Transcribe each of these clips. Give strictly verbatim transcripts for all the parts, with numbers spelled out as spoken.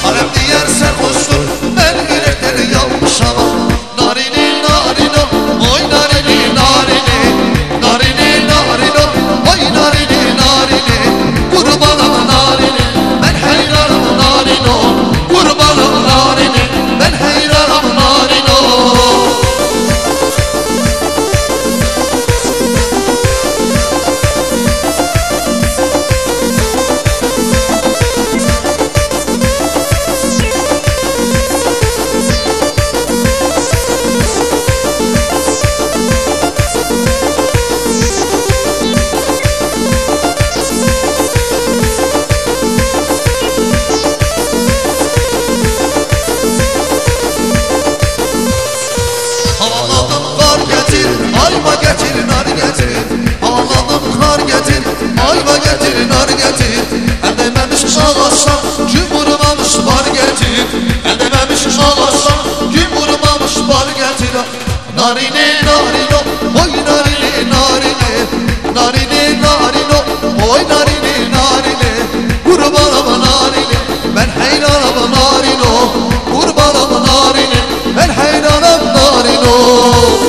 Alem diğer serhoştur ben yürekleri yanmış ama Narini narino oy narini narini Narini narino oy narini narini Kurbanım narini ben hayranım narino Kurbanım narini ben hayranım narino Ayva getir, nar getir Ağladım kar getir Ayva getir, nar getir El dememiş ağaçtan Kim vurmamış bar getir El dememiş ağaçtan Kim vurmamış bar getir Narini narino Oy narini narini Narini narino Oy narini narini Kurbanım narini Ben hayranım narino Kurbanım narini Ben hayranım narino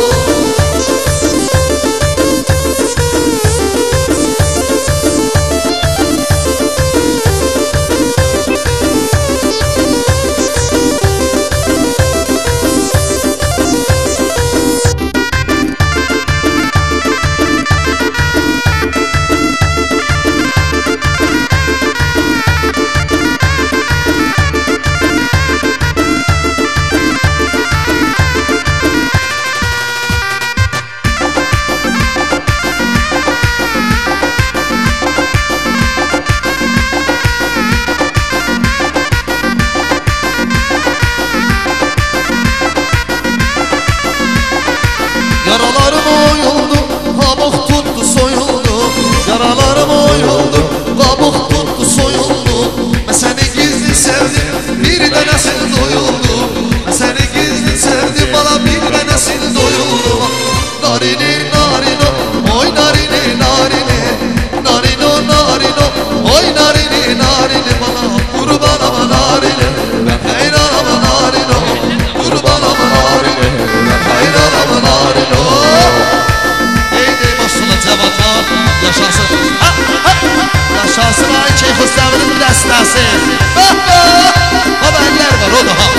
Yaralarım oyuldu, kabuk tuttu soyuldu Yaralarım oyuldu, kabuk tuttu soyuldu Ben seni gizli sevdim, bir de nesil doyuldu Ben seni gizli sevdim, bana bir de nesil doyuldu Narini narino, oy narini narini Narino narino, oy narini narini Bana kurbanım narini, ben hayranım narino Kurbanım narini, ben hayranım narino Yaşasın, ha, ha, yaşasın ay Şeyh Hüsnü'nün destası. Haberler var o daha.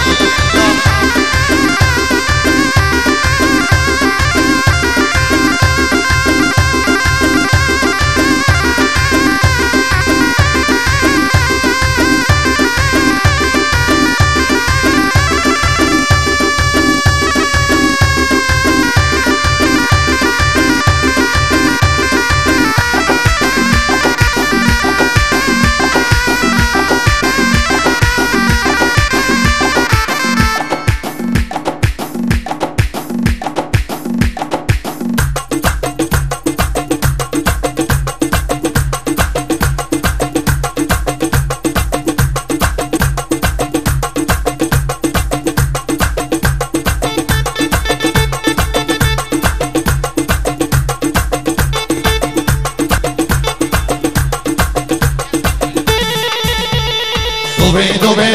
Dove, dove,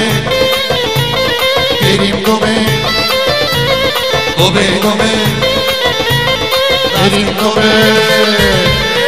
erim dove, dove, dove, erim dove.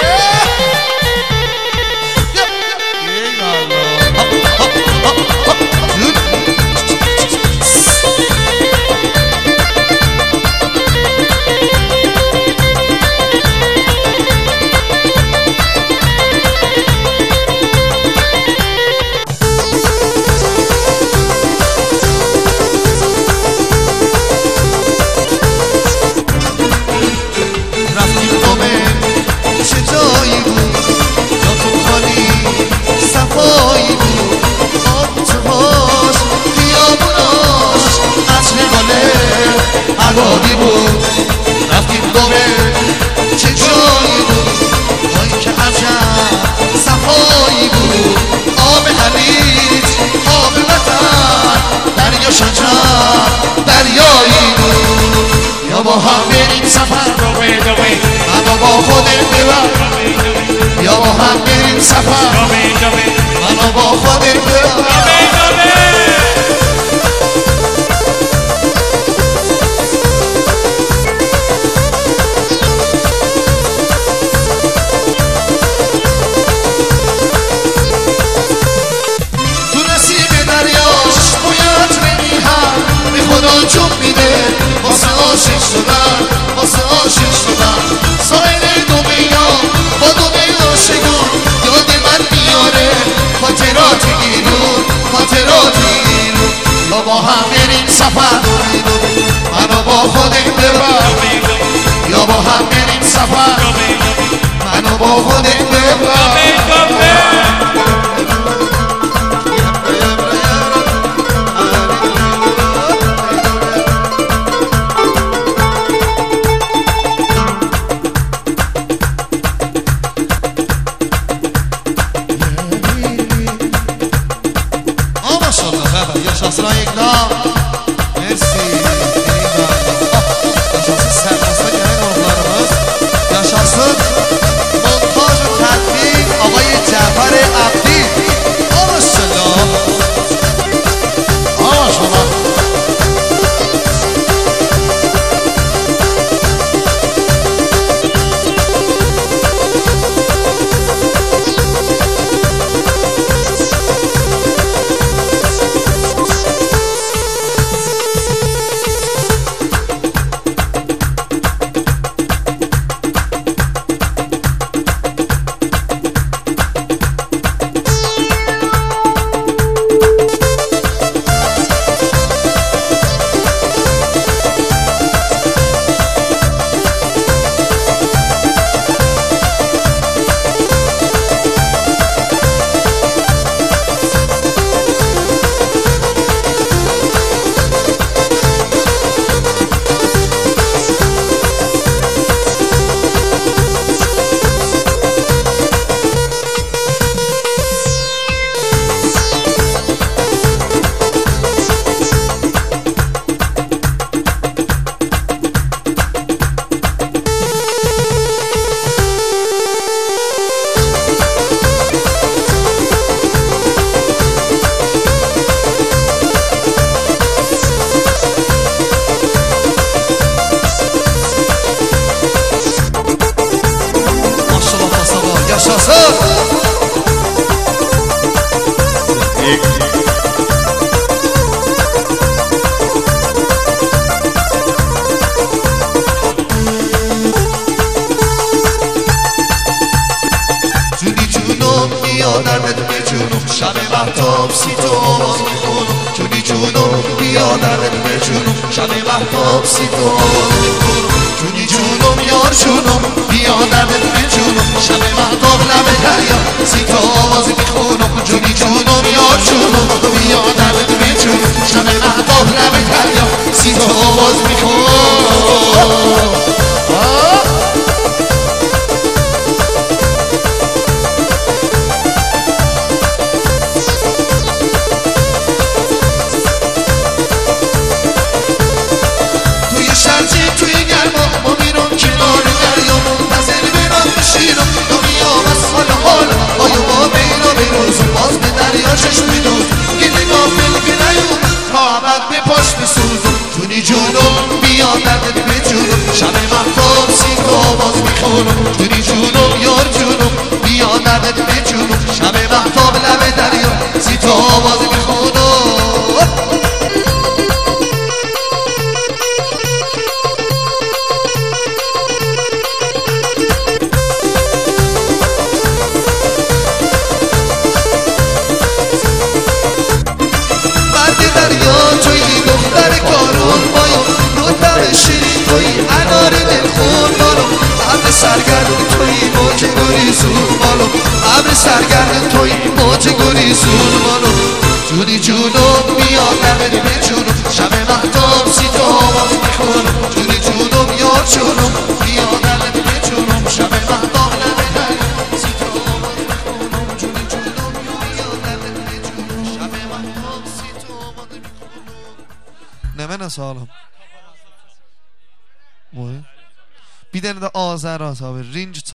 عبادی بود رفتیم دوبه چه جایی بود وای که عجب صفایی بود آب حلیج آب وطن دریا شجر دریایی بود یا با هم بریم سفر دوبه دوبه منو با خودت ببر یا با هم بریم سفر دوبه دوبه منو با خودت ببر عاشق شدم واسه عاشق شدم ساحل دنیا با دنیا عاشقان یاد من میاره خاطرات ایرون خاطرات ایرون یا با هم بریم سفر منو با خودت ببر یا با هم بریم سفر منو با خودت ببر Yaşasın ayıkla Mersi Yaşasın sərmasta gələn oğullarımız Yaşasın montaj ve tədbir Ağayı Cəfər Abdi Maşallah Maşallah یادمت به جنوب شب مهتاب سی تو آواز میخونم جونی جونم بیادمت به جنوب شب مهتاب سی تو آواز میخونم جونی جونم یار جونم بیادمت به جنوب شب مهتاب لب دریا سی تو آواز میخونم جونی جونم یار جونم بیادمت به جنوب شب مهتاب لب دریا سی تو آواز میخونم جونی جونم بیادمت به جونم شب مهتاب سی تو آواز میخونم جونی جونم یار جونم بیادمت به جونم شب مهتاب لب دریا سی تو آواز میخونم سرگرد توی موج گریزون مالو ابر سرگرد توی موج گریزون مالو جونی جونم بیادمت به جونم شب مهتاب سی تو آواز میخونم جونی جونم یار جونم بیادمت به جونم شب مهتاب لب دریا سی تو آواز میخونم جونی جونم بیادمت به جونم شب مهتاب سی تو آواز میخونم نه من سالم bir dənə də Azər azabı, Rinc